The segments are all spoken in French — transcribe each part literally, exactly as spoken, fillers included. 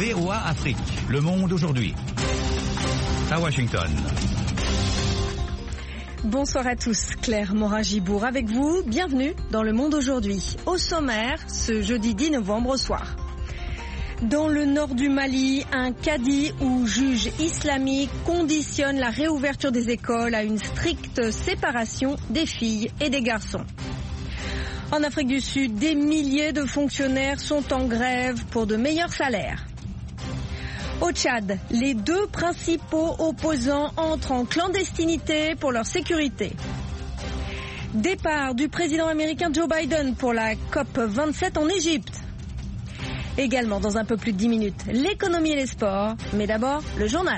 V O A Afrique. Le monde aujourd'hui. À Washington. Bonsoir à tous, Claire Morin-Gibourg avec vous. Bienvenue dans Le Monde aujourd'hui. Au sommaire, ce jeudi dix novembre au soir. Dans le nord du Mali, un cadi ou juge islamique conditionne la réouverture des écoles à une stricte séparation des filles et des garçons. En Afrique du Sud, des milliers de fonctionnaires sont en grève pour de meilleurs salaires. Au Tchad, les deux principaux opposants entrent en clandestinité pour leur sécurité. Départ du président américain Joe Biden pour la COP vingt-sept en Égypte. Également dans un peu plus de dix minutes, l'économie et les sports, mais d'abord le journal.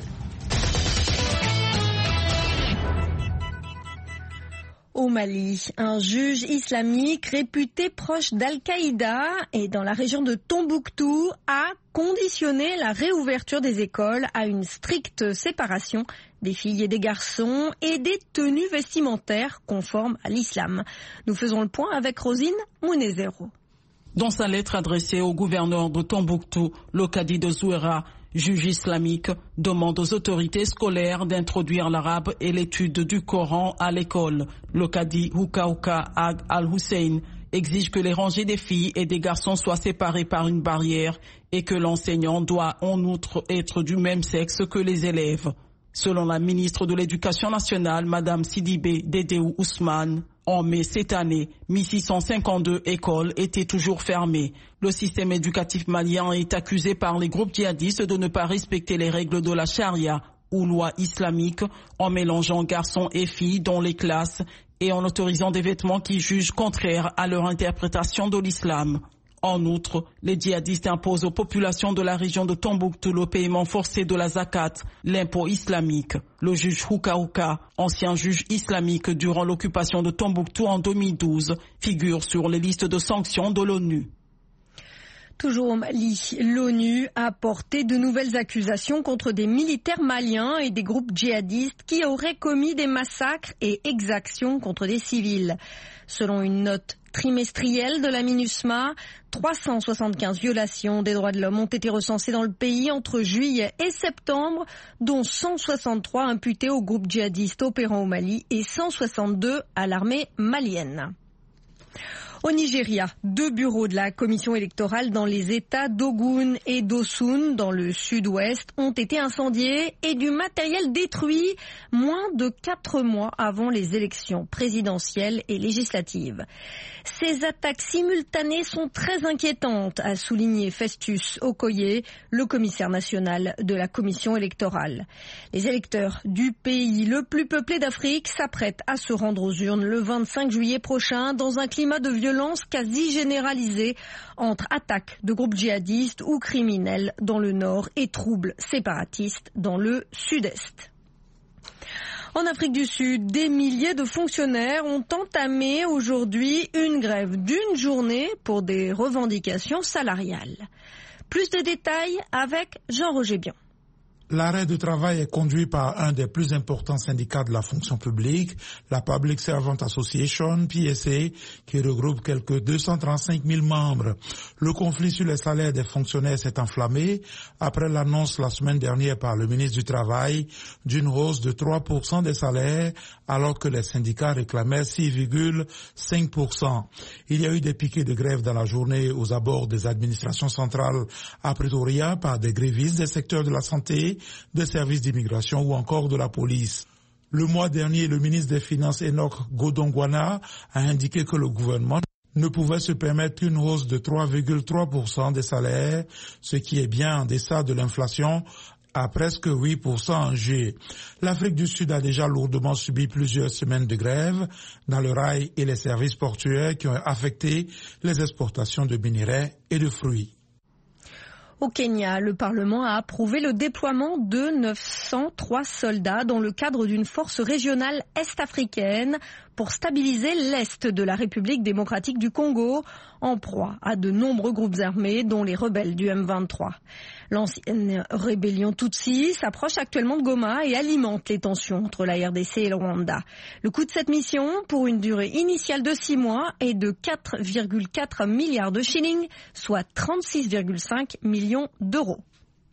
Au Mali, un juge islamique réputé proche d'Al-Qaïda et dans la région de Tombouctou a conditionné la réouverture des écoles à une stricte séparation des filles et des garçons et des tenues vestimentaires conformes à l'islam. Nous faisons le point avec Rosine Mounezero. Dans sa lettre adressée au gouverneur de Tombouctou, le cadi de Zouera, juge islamique, demande aux autorités scolaires d'introduire l'arabe et l'étude du Coran à l'école. Le cadi Houkaouka Ag Al-Hussein exige que les rangées des filles et des garçons soient séparées par une barrière et que l'enseignant doit en outre être du même sexe que les élèves. Selon la ministre de l'Éducation nationale, Madame Sidibé Dédéou Ousmane, en mai cette année, mille six cent cinquante-deux écoles étaient toujours fermées. Le système éducatif malien est accusé par les groupes djihadistes de ne pas respecter les règles de la charia ou loi islamique en mélangeant garçons et filles dans les classes et en autorisant des vêtements qui jugent contraires à leur interprétation de l'islam. En outre, les djihadistes imposent aux populations de la région de Tombouctou le paiement forcé de la zakat, l'impôt islamique. Le juge Houkaouka, ancien juge islamique durant l'occupation de Tombouctou en deux mille douze, figure sur les listes de sanctions de l'ONU. Toujours au Mali, l'ONU a porté de nouvelles accusations contre des militaires maliens et des groupes djihadistes qui auraient commis des massacres et exactions contre des civils. Selon une note trimestrielle de la MINUSMA, trois cent soixante-quinze violations des droits de l'homme ont été recensées dans le pays entre juillet et septembre, dont cent soixante-trois imputées au groupe djihadiste opérant au Mali et cent soixante-deux à l'armée malienne. Au Nigeria, deux bureaux de la commission électorale dans les États d'Ogun et d'Osun, dans le sud-ouest, ont été incendiés et du matériel détruit moins de quatre mois avant les élections présidentielles et législatives. Ces attaques simultanées sont très inquiétantes, a souligné Festus Okoye, le commissaire national de la commission électorale. Les électeurs du pays le plus peuplé d'Afrique s'apprêtent à se rendre aux urnes le vingt-cinq juillet prochain dans un climat de violence quasi généralisée entre attaques de groupes djihadistes ou criminels dans le nord et troubles séparatistes dans le sud-est. En Afrique du Sud, des milliers de fonctionnaires ont entamé aujourd'hui une grève d'une journée pour des revendications salariales. Plus de détails avec Jean-Roger Bion. L'arrêt de travail est conduit par un des plus importants syndicats de la fonction publique, la Public Servant Association, P S A, qui regroupe quelques deux cent trente-cinq mille membres. Le conflit sur les salaires des fonctionnaires s'est enflammé après l'annonce la semaine dernière par le ministre du Travail d'une hausse de trois pour cent des salaires, alors que les syndicats réclamaient six virgule cinq pour cent. Il y a eu des piquets de grève dans la journée aux abords des administrations centrales à Pretoria par des grévistes des secteurs de la santé, des services d'immigration ou encore de la police. Le mois dernier, le ministre des Finances Enoch Godongwana a indiqué que le gouvernement ne pouvait se permettre qu'une hausse de trois virgule trois pour cent des salaires, ce qui est bien en deçà de l'inflation à presque huit pour cent en juillet. L'Afrique du Sud a déjà lourdement subi plusieurs semaines de grève dans le rail et les services portuaires qui ont affecté les exportations de minerais et de fruits. Au Kenya, le Parlement a approuvé le déploiement de neuf cent trois soldats dans le cadre d'une force régionale est-africaine pour stabiliser l'est de la République démocratique du Congo, en proie à de nombreux groupes armés, dont les rebelles du M vingt-trois. L'ancienne rébellion Tutsi s'approche actuellement de Goma et alimente les tensions entre la R D C et le Rwanda. Le coût de cette mission, pour une durée initiale de six mois, est de quatre virgule quatre milliards de shillings, soit trente-six virgule cinq millions d'euros.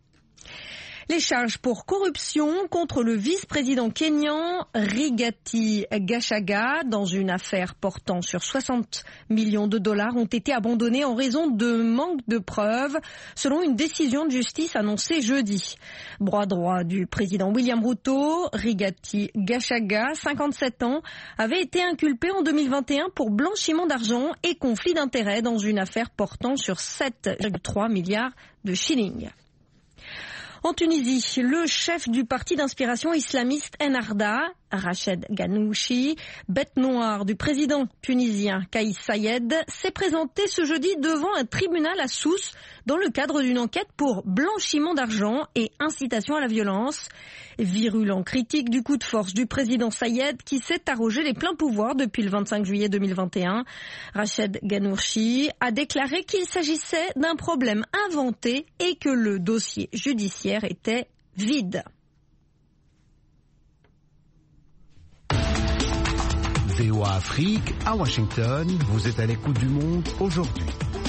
Les charges pour corruption contre le vice-président kényan Rigathi Gachagua dans une affaire portant sur soixante millions de dollars ont été abandonnées en raison de manque de preuves, selon une décision de justice annoncée jeudi. Bras droit du président William Ruto, Rigathi Gachagua, cinquante-sept ans, avait été inculpé en deux mille vingt et un pour blanchiment d'argent et conflit d'intérêts dans une affaire portant sur sept virgule trois milliards de shillings. En Tunisie, le chef du parti d'inspiration islamiste Ennahda, Rached Ghannouchi, bête noire du président tunisien Kais Saied, s'est présenté ce jeudi devant un tribunal à Sousse dans le cadre d'une enquête pour blanchiment d'argent et incitation à la violence. Virulent critique du coup de force du président Saied qui s'est arrogé les pleins pouvoirs depuis le vingt-cinq juillet deux mille vingt et un. Rached Ghannouchi a déclaré qu'il s'agissait d'un problème inventé et que le dossier judiciaire était vide. V O A Afrique, à Washington, vous êtes à l'écoute du monde aujourd'hui.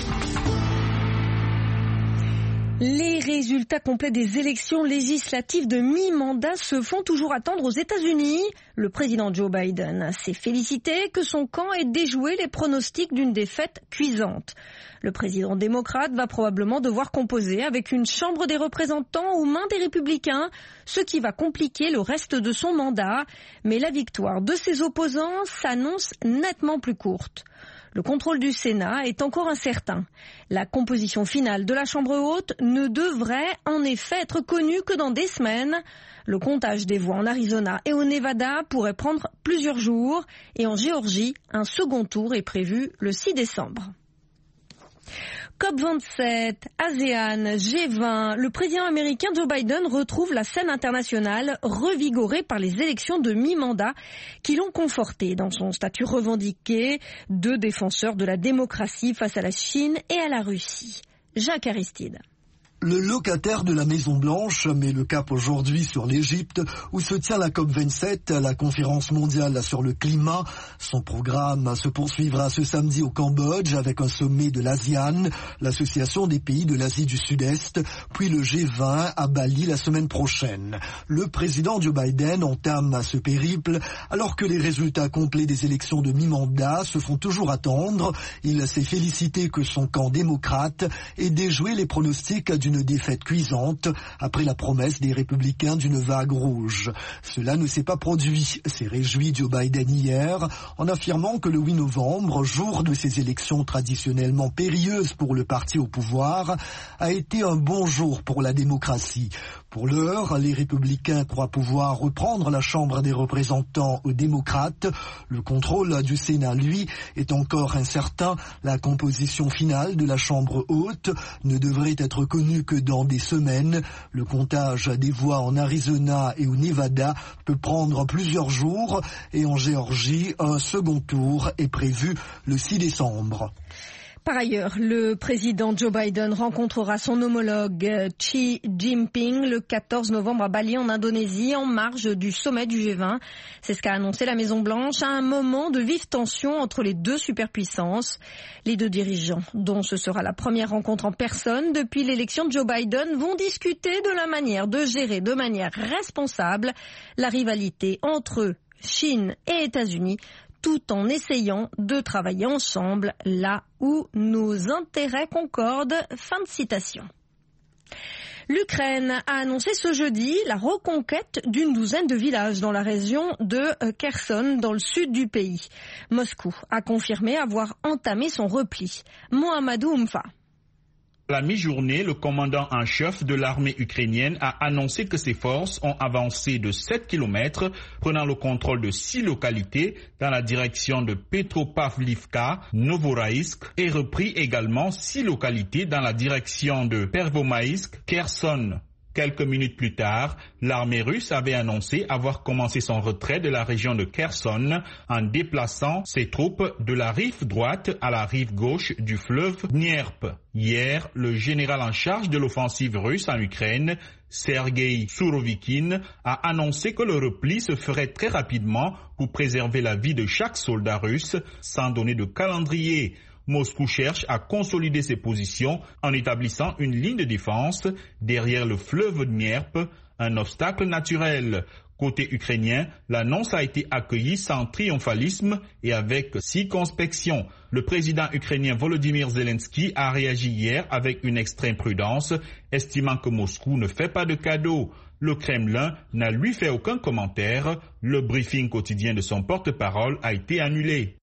Les résultats complets des élections législatives de mi-mandat se font toujours attendre aux États-Unis. Le président Joe Biden s'est félicité que son camp ait déjoué les pronostics d'une défaite cuisante. Le président démocrate va probablement devoir composer avec une Chambre des représentants aux mains des républicains, ce qui va compliquer le reste de son mandat. Mais la victoire de ses opposants s'annonce nettement plus courte. Le contrôle du Sénat est encore incertain. La composition finale de la Chambre haute ne devrait en effet être connue que dans des semaines. Le comptage des voix en Arizona et au Nevada pourrait prendre plusieurs jours. Et en Géorgie, un second tour est prévu le six décembre. COP vingt-sept, ASEAN, G vingt, le président américain Joe Biden retrouve la scène internationale revigorée par les élections de mi-mandat qui l'ont conforté dans son statut revendiqué de défenseur de la démocratie face à la Chine et à la Russie. Jacques Aristide. Le locataire de la Maison-Blanche met le cap aujourd'hui sur l'Égypte où se tient la COP vingt-sept, la conférence mondiale sur le climat. Son programme se poursuivra ce samedi au Cambodge avec un sommet de l'ASEAN, l'association des pays de l'Asie du Sud-Est, puis le G vingt à Bali la semaine prochaine. Le président Joe Biden entame ce périple alors que les résultats complets des élections de mi-mandat se font toujours attendre. Il s'est félicité que son camp démocrate ait déjoué les pronostics d'une une défaite cuisante après la promesse des républicains d'une vague rouge. Cela ne s'est pas produit, s'est réjoui Joe Biden hier en affirmant que le huit novembre, jour de ces élections traditionnellement périlleuses pour le parti au pouvoir, a été un bon jour pour la démocratie. Pour l'heure, les républicains croient pouvoir reprendre la Chambre des représentants aux démocrates. Le contrôle du Sénat, lui, est encore incertain. La composition finale de la Chambre haute ne devrait être connue que dans des semaines. Le comptage des voix en Arizona et au Nevada peut prendre plusieurs jours et en Géorgie, un second tour est prévu le six décembre. Par ailleurs, le président Joe Biden rencontrera son homologue Xi Jinping le quatorze novembre à Bali en Indonésie en marge du sommet du G vingt. C'est ce qu'a annoncé la Maison-Blanche à un moment de vive tension entre les deux superpuissances. Les deux dirigeants, dont ce sera la première rencontre en personne depuis l'élection de Joe Biden, vont discuter de la manière de gérer de manière responsable la rivalité entre Chine et États-Unis, tout en essayant de travailler ensemble là où nos intérêts concordent. Fin de citation. L'Ukraine a annoncé ce jeudi la reconquête d'une douzaine de villages dans la région de Kherson, dans le sud du pays. Moscou a confirmé avoir entamé son repli. Mohamedou Oumfa. À la mi-journée, le commandant en chef de l'armée ukrainienne a annoncé que ses forces ont avancé de sept kilomètres, prenant le contrôle de six localités dans la direction de Petropavlivka, Novoroïsk, et repris également six localités dans la direction de Pervomaïsk, Kherson. Quelques minutes plus tard, l'armée russe avait annoncé avoir commencé son retrait de la région de Kherson en déplaçant ses troupes de la rive droite à la rive gauche du fleuve Dnieper. Hier, le général en charge de l'offensive russe en Ukraine, Sergei Sourovikine, a annoncé que le repli se ferait très rapidement pour préserver la vie de chaque soldat russe sans donner de calendrier. Moscou cherche à consolider ses positions en établissant une ligne de défense derrière le fleuve Dniepr, un obstacle naturel. Côté ukrainien, l'annonce a été accueillie sans triomphalisme et avec circonspection. Le président ukrainien Volodymyr Zelensky a réagi hier avec une extrême prudence, estimant que Moscou ne fait pas de cadeaux. Le Kremlin n'a lui fait aucun commentaire. Le briefing quotidien de son porte-parole a été annulé.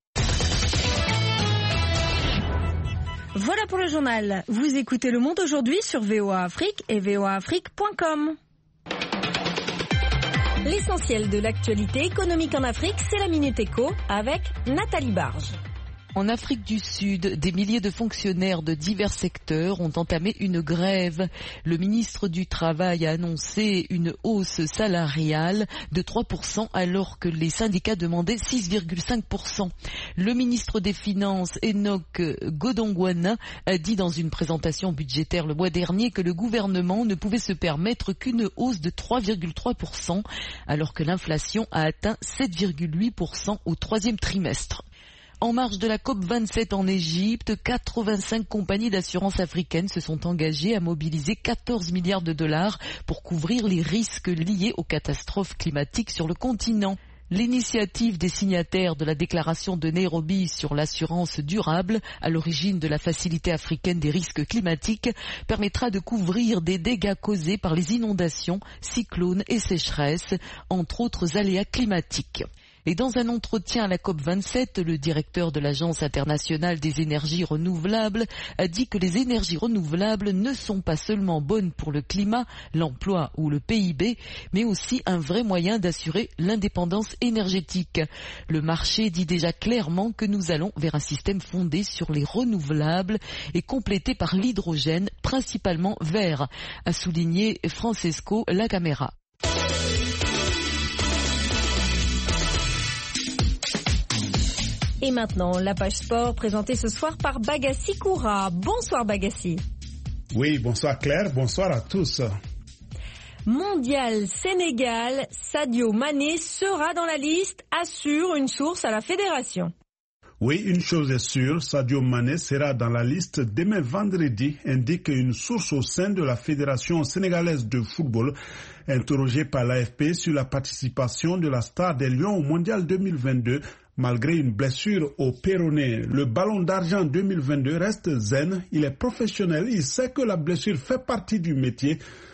Voilà pour le journal. Vous écoutez Le Monde aujourd'hui sur V O A Afrique et v o a afrique point com. L'essentiel de l'actualité économique en Afrique, c'est la Minute Éco avec Nathalie Barge. En Afrique du Sud, des milliers de fonctionnaires de divers secteurs ont entamé une grève. Le ministre du Travail a annoncé une hausse salariale de trois pour cent alors que les syndicats demandaient six virgule cinq pour cent. Le ministre des Finances, Enoch Godongwana, a dit dans une présentation budgétaire le mois dernier que le gouvernement ne pouvait se permettre qu'une hausse de trois virgule trois pour cent alors que l'inflation a atteint sept virgule huit pour cent au troisième trimestre. En marge de la COP vingt-sept en Égypte, quatre-vingt-cinq compagnies d'assurance africaines se sont engagées à mobiliser quatorze milliards de dollars pour couvrir les risques liés aux catastrophes climatiques sur le continent. L'initiative des signataires de la déclaration de Nairobi sur l'assurance durable, à l'origine de la Facilité africaine des risques climatiques, permettra de couvrir des dégâts causés par les inondations, cyclones et sécheresses, entre autres aléas climatiques. Et dans un entretien à la COP vingt-sept, le directeur de l'Agence internationale des énergies renouvelables a dit que les énergies renouvelables ne sont pas seulement bonnes pour le climat, l'emploi ou le P I B, mais aussi un vrai moyen d'assurer l'indépendance énergétique. Le marché dit déjà clairement que nous allons vers un système fondé sur les renouvelables et complété par l'hydrogène, principalement vert, a souligné Francesco Lacamera. Et maintenant, la page sport présentée ce soir par Bagassi Koura. Bonsoir Bagassi. Oui, bonsoir Claire, bonsoir à tous. Mondial Sénégal, Sadio Mané sera dans la liste, assure une source à la fédération. Oui, une chose est sûre, Sadio Mané sera dans la liste demain vendredi, indique une source au sein de la Fédération sénégalaise de football, interrogée par l'A F P sur la participation de la star des Lions au Mondial deux mille vingt-deux. Malgré une blessure au péroné, le ballon d'argent deux mille vingt-deux reste zen, il est professionnel, il sait que la blessure fait partie du métier,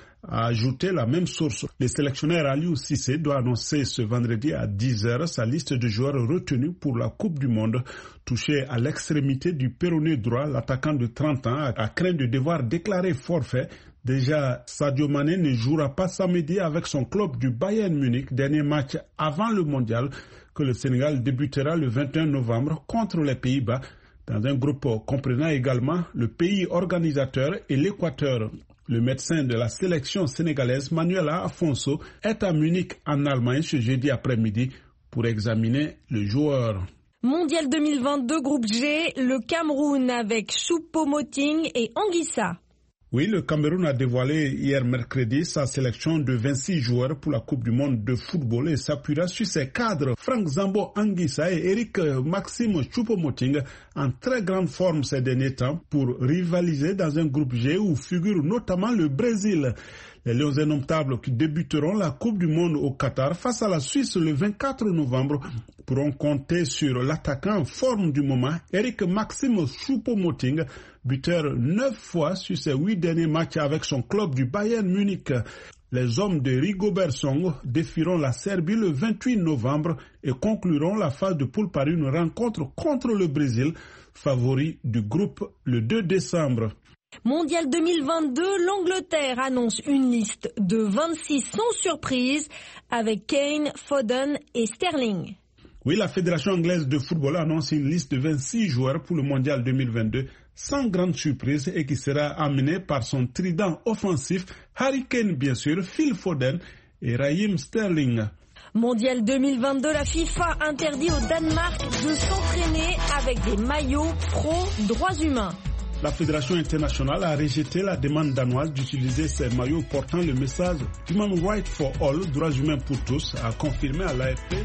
a ajouté la même source. Le sélectionneur Aliou Cissé doit annoncer ce vendredi à dix heures sa liste de joueurs retenus pour la Coupe du Monde. Touché à l'extrémité du péroné droit, l'attaquant de trente ans a craint de devoir déclarer forfait. Déjà, Sadio Mané ne jouera pas samedi avec son club du Bayern Munich, dernier match avant le mondial que le Sénégal débutera le vingt et un novembre contre les Pays-Bas, dans un groupe comprenant également le pays organisateur et l'Équateur. Le médecin de la sélection sénégalaise, Manuela Afonso, est à Munich en Allemagne ce jeudi après-midi pour examiner le joueur. Mondial deux mille vingt-deux, groupe G, le Cameroun avec Choupo-Moting et Anguissa. Oui, le Cameroun a dévoilé hier mercredi sa sélection de vingt-six joueurs pour la Coupe du Monde de football et s'appuiera sur ses cadres Franck Zambo Anguissa et Eric Maxime Choupo-Moting en très grande forme ces derniers temps pour rivaliser dans un groupe G où figure notamment le Brésil. Les Lions indomptables qui débuteront la Coupe du Monde au Qatar face à la Suisse le vingt-quatre novembre pourront compter sur l'attaquant en forme du moment, Eric Maxime Choupo-Moting, buteur neuf fois sur ses huit derniers matchs avec son club du Bayern Munich. Les hommes de Rigobert Song défieront la Serbie le vingt-huit novembre et concluront la phase de poule par une rencontre contre le Brésil, favori du groupe le deux décembre. Mondial deux mille vingt-deux, l'Angleterre annonce une liste de vingt-six sans surprise avec Kane, Foden et Sterling. Oui, la Fédération anglaise de football annonce une liste de vingt-six joueurs pour le Mondial deux mille vingt-deux, sans grande surprise et qui sera amenée par son trident offensif, Harry Kane bien sûr, Phil Foden et Raheem Sterling. Mondial deux mille vingt-deux, la FIFA interdit au Danemark de s'entraîner avec des maillots pro droits humains. La Fédération internationale a rejeté la demande danoise d'utiliser ces maillots portant le message Human Rights for All, droits humains pour tous, a confirmé à l'A F P.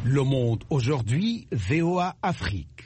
Le Monde aujourd'hui, V O A Afrique.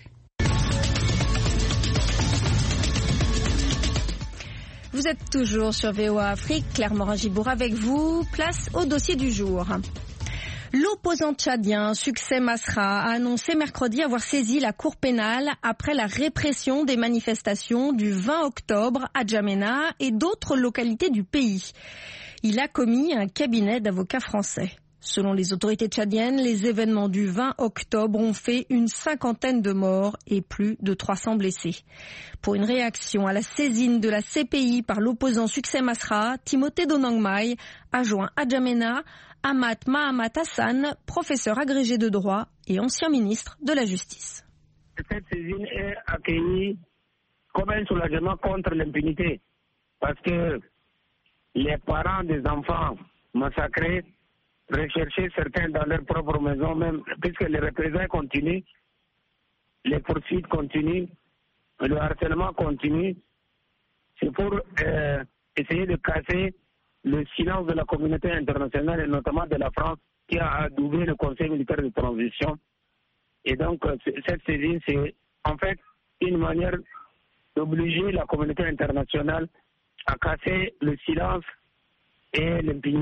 Vous êtes toujours sur V O A Afrique, Claire Morin-Gibour avec vous. Place au dossier du jour. L'opposant tchadien Succès Masra a annoncé mercredi avoir saisi la Cour pénale après la répression des manifestations du vingt octobre à Djamena et d'autres localités du pays. Il a commis un cabinet d'avocats français. Selon les autorités tchadiennes, les événements du vingt octobre ont fait une cinquantaine de morts et plus de trois cents blessés. Pour une réaction à la saisine de la C P I par l'opposant Succès Masra, Timothée Donangmai a joint à Djamena Amat Mahamat Hassan, professeur agrégé de droit et ancien ministre de la Justice. Cette saisine est accueillie comme un soulagement contre l'impunité, parce que les parents des enfants massacrés recherchaient certains dans leur propre maison, même puisque les représailles continuent, les poursuites continuent, le harcèlement continue. C'est pour euh, essayer de casser le silence de la communauté internationale et notamment de la France qui a adoubé le Conseil militaire de transition. Et donc, cette saisine, c'est en fait une manière d'obliger la communauté internationale à casser le silence et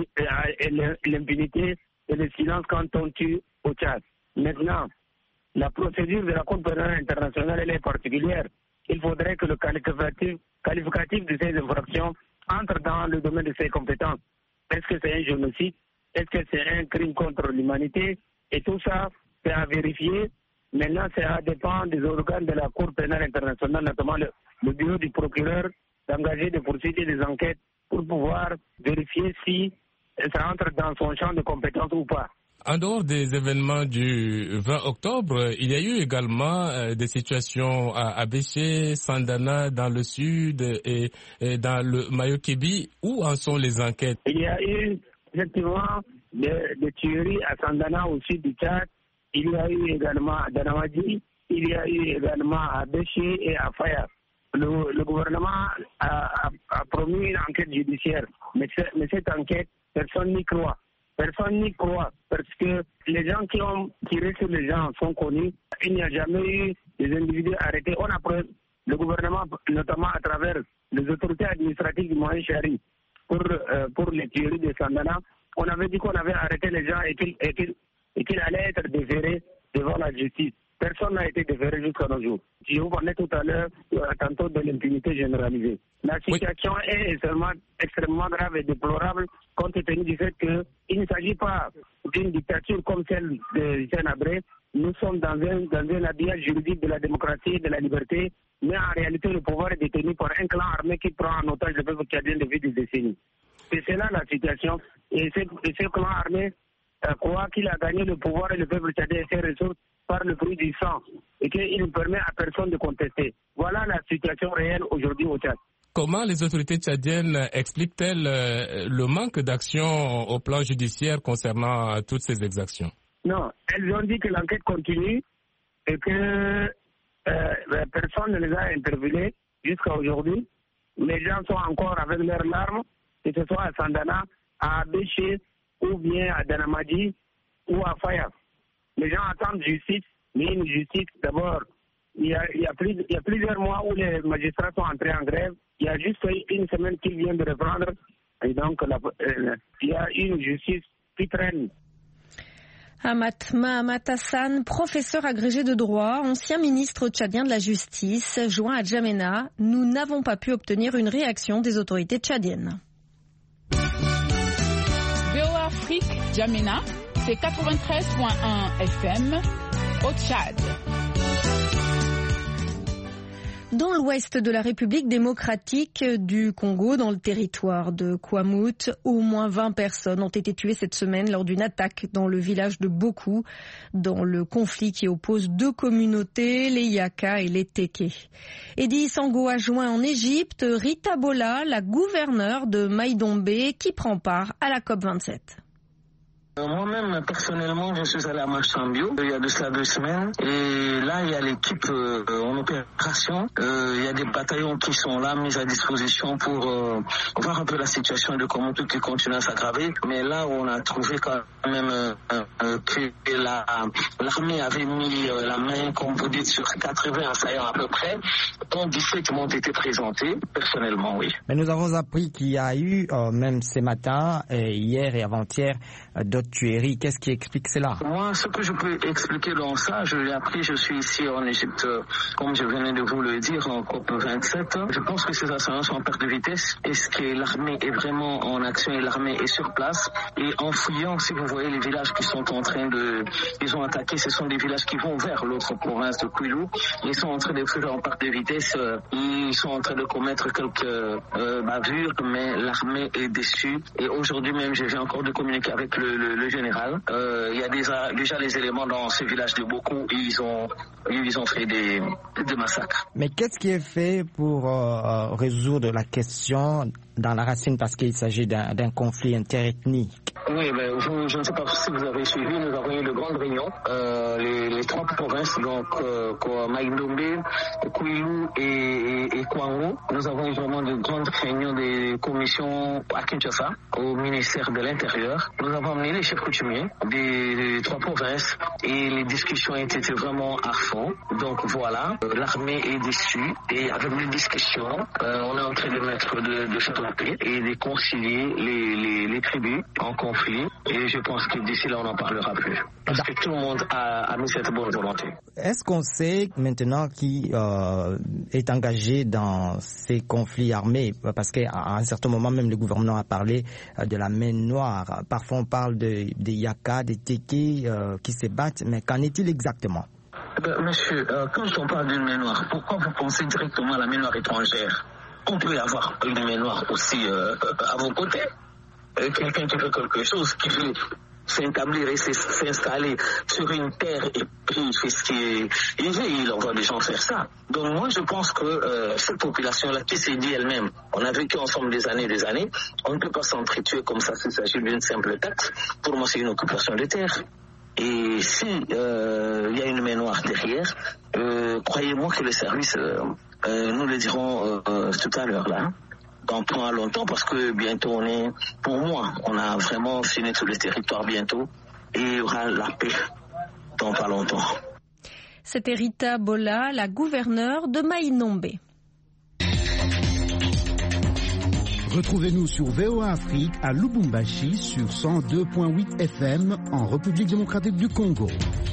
l'impunité et le silence quand on tue au Tchad. Maintenant, la procédure de la Cour pénale internationale, elle est particulière. Il faudrait que le qualificatif, qualificatif de ces infractions entre dans le domaine de ses compétences. Est-ce que c'est un génocide? Est-ce que c'est un crime contre l'humanité? Et tout ça, c'est à vérifier. Maintenant, ça dépend des organes de la Cour pénale internationale, notamment le, le bureau du procureur, d'engager des poursuites et des enquêtes pour pouvoir vérifier si ça entre dans son champ de compétences ou pas. En dehors des événements du vingt octobre, il y a eu également euh, des situations à Abéché, Sandana dans le sud et, et dans le Mayo-Kébi. Où en sont les enquêtes? Il y a eu effectivement des, des tueries à Sandana au sud du Tchad. Il y a eu également à Danamadi. Il y a eu également à Abéché et à Faya. Le, le gouvernement a, a, a promis une enquête judiciaire, mais, mais cette enquête, personne n'y croit. Personne n'y croit parce que les gens qui ont tiré sur les gens sont connus. Il n'y a jamais eu des individus arrêtés. On a pris le gouvernement, notamment à travers les autorités administratives du Moyen Chari, pour, euh, pour les tueries de Sandana. On avait dit qu'on avait arrêté les gens et qu'ils et qu'il, et qu'il allait être déférés devant la justice. Personne n'a été déféré jusqu'à nos jours. Je vous parlais tout à l'heure, euh, tantôt de l'impunité généralisée. La situation oui. est extrêmement, extrêmement grave et déplorable compte tenu du fait qu'il ne s'agit pas d'une dictature comme celle de Hissène Habré. Nous sommes dans un, dans un habillage juridique de la démocratie et de la liberté, mais en réalité le pouvoir est détenu par un clan armé qui prend en otage le peuple tchadien depuis des décennies. C'est cela la situation. Et ce, et ce clan armé euh, croit qu'il a gagné le pouvoir et le peuple tchadien et ses ressources par le prix du sang et qu'il ne permet à personne de contester. Voilà la situation réelle aujourd'hui au Tchad. Comment les autorités tchadiennes expliquent-elles le manque d'action au plan judiciaire concernant toutes ces exactions? Non, elles ont dit que l'enquête continue et que euh, personne ne les a interpellés jusqu'à aujourd'hui. Les gens sont encore avec leurs larmes, que ce soit à Sandana, à Abéché ou bien à Danamadi ou à Faya. Les gens attendent justice, mais une justice d'abord. Il y, a, il, y a plus, il y a plusieurs mois où les magistrats sont entrés en grève. Il y a juste une semaine qu'ils viennent de reprendre. Et donc, la, euh, il y a une justice qui traîne. Amat Mahamat Hassan, professeur agrégé de droit, ancien ministre tchadien de la Justice, joint à Djamena. Nous n'avons pas pu obtenir une réaction des autorités tchadiennes. V O A Afrique, Djamena, c'est quatre-vingt-treize virgule un F M au Tchad. Dans l'ouest de la République démocratique du Congo, dans le territoire de Kwamut, au moins vingt personnes ont été tuées cette semaine lors d'une attaque dans le village de Bokou, dans le conflit qui oppose deux communautés, les Yaka et les Teke. Edi Sango a joint en Égypte Rita Bola, la gouverneure de Maïdombe, qui prend part à la COP vingt-sept. Moi-même, personnellement, je suis allé à Machambio il y a de cela deux semaines. Et là, il y a l'équipe euh, en opération. Euh, il y a des bataillons qui sont là, mis à disposition pour euh, voir un peu la situation de comment tout continue à s'aggraver. Mais là, on a trouvé quand même euh, euh, que la, l'armée avait mis euh, la main, comme vous dites, sur quatre-vingts assaillants à peu près, dont dix-sept m'ont été présentés, personnellement, oui. Mais nous avons appris qu'il y a eu, euh, même ce matin, et hier et avant-hier, euh, d'autres tueries. Qu'est-ce qui explique cela? Moi, ce que je peux expliquer dans ça, je l'ai appris, je suis ici en Égypte, comme je venais de vous le dire, en COP vingt-sept. Je pense que ces assaillants sont en perte de vitesse. Est-ce que l'armée est vraiment en action et l'armée est sur place? Et en fouillant, si vous voyez les villages qui sont en train de... Ils ont attaqué, ce sont des villages qui vont vers l'autre province de Kwilu. Ils sont en train de fuir en perte de vitesse. Ils sont en train de commettre quelques euh, bavures, mais l'armée est déçue. Et aujourd'hui même, je viens encore de communiquer avec le, le, le général. Euh, il y a déjà, déjà les éléments dans ce village de Boko. Ils ont, ils ont fait des, des massacres. Mais qu'est-ce qui est fait pour euh, résoudre la question dans la racine, parce qu'il s'agit d'un, d'un conflit interethnique? Oui, ben, je, je ne sais pas si vous avez suivi, nous avons eu de grandes réunions. Euh, les, les trois provinces, donc euh, Mai-Ndombe, Kwilu et, et, et Kwango, nous avons eu vraiment de grandes réunions des commissions à Kinshasa, au ministère de l'Intérieur. Nous avons amené les chefs coutumiers des, des trois provinces et les discussions étaient vraiment à fond. Donc voilà, euh, l'armée est déçue et avec les discussions, euh, on est en train de mettre de, de faire la paix et de concilier les, les, les tribus en conflit. Et je pense que d'ici là, on n'en parlera plus. Parce que tout le monde a, a mis cette bonne volonté. Est-ce qu'on sait maintenant qui euh, est engagé dans ces conflits armés? Parce qu'à un certain moment, même le gouvernement a parlé euh, de la main noire. Parfois, on parle de, des Yaka, des Teke euh, qui se battent. Mais qu'en est-il exactement? Ben, monsieur, euh, quand on parle d'une main noire, pourquoi vous pensez directement à la main noire étrangère? On peut y avoir une main noire aussi euh, à vos côtés. Euh, quelqu'un qui fait quelque chose, qui veut s'établir et s'installer sur une terre et puis il fait ce qui est... Il veut, il envoie des gens faire ça. Donc moi je pense que euh, cette population-là qui s'est dit elle-même, on a vécu ensemble des années et des années, on ne peut pas s'entretuer comme ça s'il s'agit d'une simple taxe. Pour moi c'est une occupation de terre. Et si euh, il y a une main noire derrière, euh, croyez-moi que les services, euh, euh, nous le dirons euh, euh, tout à l'heure là, dans pas longtemps, parce que bientôt on est, pour moi, on a vraiment fini tout le territoire bientôt et il y aura la paix dans pas longtemps. C'était Rita Bola, la gouverneure de Mai-Ndombe. Retrouvez-nous sur V O A Afrique à Lubumbashi sur cent deux point huit F M en République démocratique du Congo.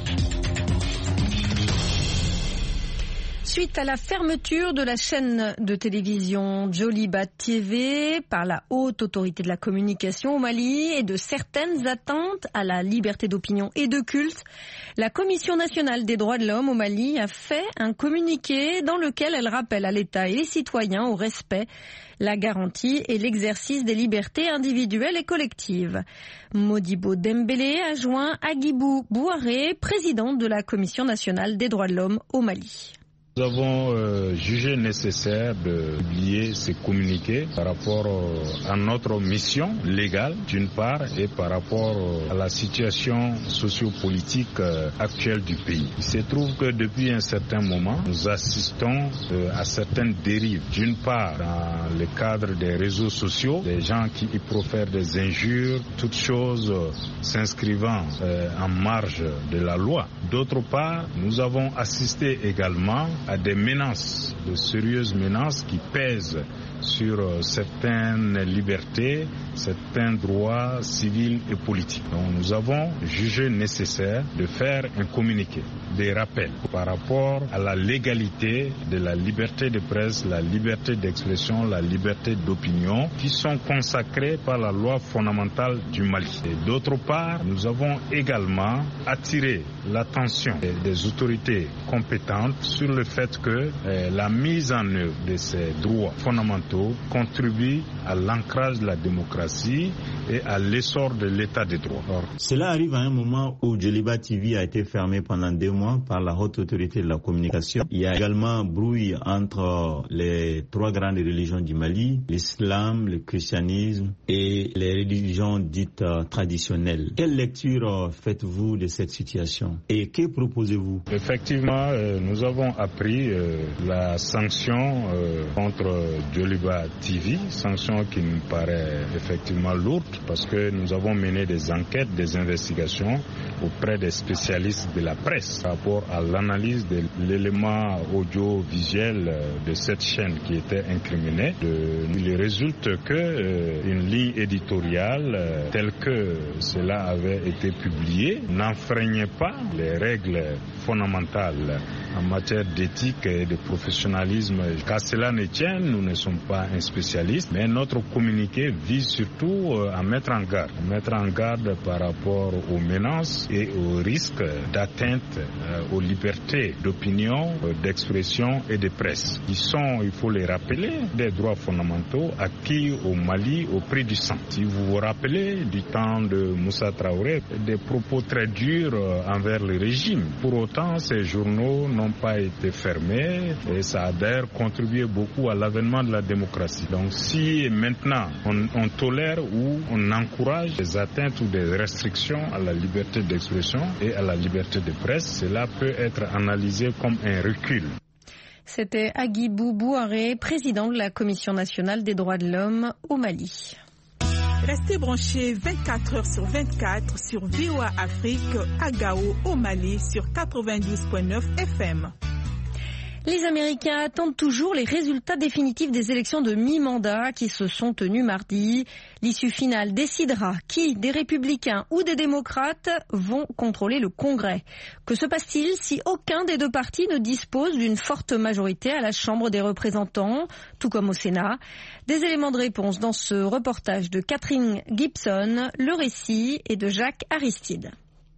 Suite à la fermeture de la chaîne de télévision Joliba T V par la haute autorité de la communication au Mali et de certaines atteintes à la liberté d'opinion et de culte, la Commission nationale des droits de l'homme au Mali a fait un communiqué dans lequel elle rappelle à l'État et les citoyens au respect, la garantie et l'exercice des libertés individuelles et collectives. Modibo Dembélé a joint Agibou Bouaré, président de la Commission nationale des droits de l'homme au Mali. Nous avons euh, jugé nécessaire de publier ces communiqués par rapport euh, à notre mission légale d'une part et par rapport euh, à la situation sociopolitique euh, actuelle du pays. Il se trouve que depuis un certain moment, nous assistons euh, à certaines dérives. D'une part, dans le cadre des réseaux sociaux, des gens qui y profèrent des injures, toutes choses euh, s'inscrivant euh, en marge de la loi. D'autre part, nous avons assisté également à des menaces, de sérieuses menaces qui pèsent sur certaines libertés, certains droits civils et politiques. Donc nous avons jugé nécessaire de faire un communiqué, des rappels par rapport à la légalité de la liberté de presse, la liberté d'expression, la liberté d'opinion qui sont consacrées par la loi fondamentale du Mali. Et d'autre part, nous avons également attiré l'attention des, des autorités compétentes sur le fait que eh, la mise en œuvre de ces droits fondamentaux contribue à l'ancrage de la démocratie et à l'essor de l'état de droit. Cela arrive à un moment où Djoliba T V a été fermé pendant deux mois par la haute autorité de la communication. Il y a également brouille entre les trois grandes religions du Mali, l'islam, le christianisme et les religions dites euh, traditionnelles. Quelle lecture euh, faites-vous de cette situation et que proposez-vous? Effectivement, euh, nous avons appris euh, la sanction euh, contre Djoliba T V, sanction qui nous paraît effectivement lourde parce que nous avons mené des enquêtes, des investigations auprès des spécialistes de la presse par rapport à l'analyse de l'élément audiovisuel de cette chaîne qui était incriminée. De, il résulte que euh, une ligne éditoriale euh, telle que cela avait été publié n'enfreignait pas les règles fondamentales en matière d'éthique et de professionnalisme. Qu'à cela ne tienne, nous ne sommes pas un spécialiste, mais notre communiqué vise surtout à mettre en garde, à mettre en garde par rapport aux menaces et aux risques d'atteinte aux libertés d'opinion, d'expression et de presse, qui sont, il faut les rappeler, des droits fondamentaux acquis au Mali au prix du sang. Si vous vous rappelez du temps de Moussa Traoré, des propos très durs envers le régime. Pour autant, ces journaux n'ont pas été fermés et ça a d'ailleurs contribué beaucoup à l'avènement de la démocratie. Donc si maintenant on, on tolère ou on encourage des atteintes ou des restrictions à la liberté d'expression et à la liberté de presse, cela peut être analysé comme un recul. C'était Agibou Bouaré, président de la Commission nationale des droits de l'homme au Mali. Restez branchés vingt-quatre heures sur vingt-quatre sur V O A Afrique à Gao au Mali sur quatre-vingt-douze virgule neuf F M. Les Américains attendent toujours les résultats définitifs des élections de mi-mandat qui se sont tenues mardi. L'issue finale décidera qui, des républicains ou des démocrates, vont contrôler le Congrès. Que se passe-t-il si aucun des deux partis ne dispose d'une forte majorité à la Chambre des représentants, tout comme au Sénat? Des éléments de réponse dans ce reportage de Catherine Gibson, le récit est de Jacques Aristide.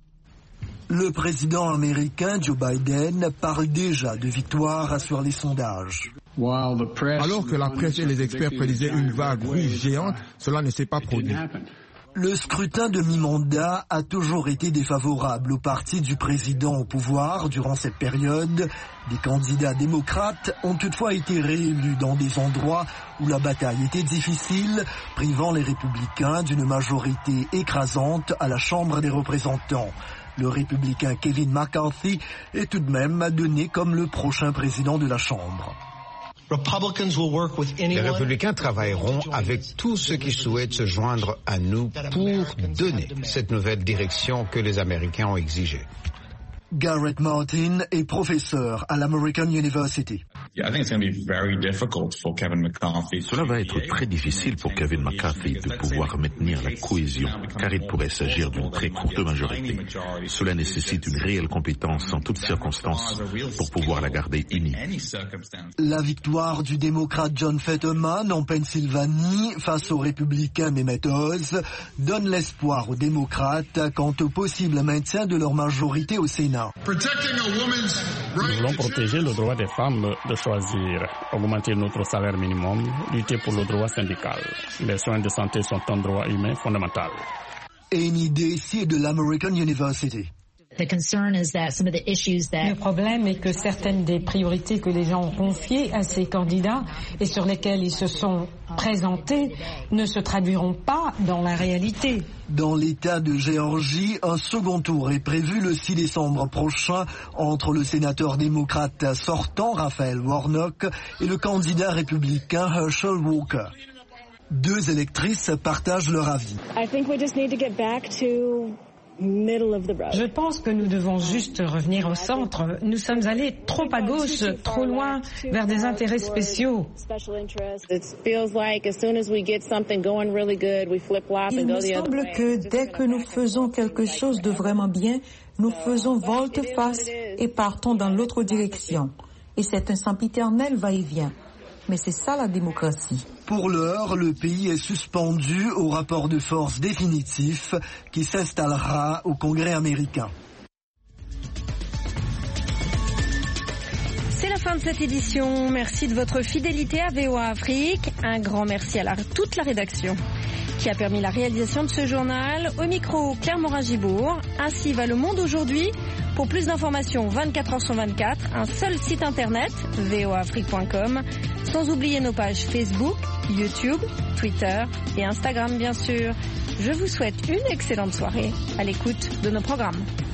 Le président américain Joe Biden parle déjà de victoire sur les sondages. Alors que la presse et les experts prédisaient une vague rouge géante, cela ne s'est pas produit. Le scrutin de mi-mandat a toujours été défavorable au parti du président au pouvoir durant cette période. Des candidats démocrates ont toutefois été réélus dans des endroits où la bataille était difficile, privant les républicains d'une majorité écrasante à la Chambre des représentants. Le républicain Kevin McCarthy est tout de même donné comme le prochain président de la Chambre. Les républicains travailleront avec tous ceux qui souhaitent se joindre à nous pour donner cette nouvelle direction que les Américains ont exigée. Garrett Martin est professeur à l'American University. Cela va être très difficile pour Kevin McCarthy de pouvoir maintenir la cohésion, car il pourrait s'agir d'une très courte majorité. Cela nécessite une réelle compétence en toutes circonstances pour pouvoir la garder unie. La victoire du démocrate John Fetterman en Pennsylvanie face au républicain Mehmet Oz donne l'espoir aux démocrates quant au possible maintien de leur majorité au Sénat. Nous voulons protéger le droit des femmes de choisir, augmenter notre salaire minimum, lutter pour le droit syndical. Les soins de santé sont un droit humain fondamental. Et une idée ici de l'American University. Le problème est que certaines des priorités que les gens ont confiées à ces candidats et sur lesquelles ils se sont présentés ne se traduiront pas dans la réalité. Dans l'État de Géorgie, un second tour est prévu le six décembre prochain entre le sénateur démocrate sortant, Raphaël Warnock, et le candidat républicain Herschel Walker. Deux électrices partagent leur avis. Je pense que nous devons juste revenir au centre. Nous sommes allés trop à gauche, trop loin, vers des intérêts spéciaux. Il me semble que dès que nous faisons quelque chose de vraiment bien, nous faisons volte-face et partons dans l'autre direction. Et c'est un sempiternel va-et-vient. Mais c'est ça la démocratie. Pour l'heure, le pays est suspendu au rapport de force définitif qui s'installera au Congrès américain. C'est la fin de cette édition. Merci de votre fidélité à V O A Afrique. Un grand merci à la, toute la rédaction qui a permis la réalisation de ce journal. Au micro, Claire Morin-Gibourg. Ainsi va le monde aujourd'hui. Pour plus d'informations, vingt-quatre heures sur vingt-quatre, un seul site internet, v o a afrique point com, sans oublier nos pages Facebook, YouTube, Twitter et Instagram bien sûr. Je vous souhaite une excellente soirée à l'écoute de nos programmes.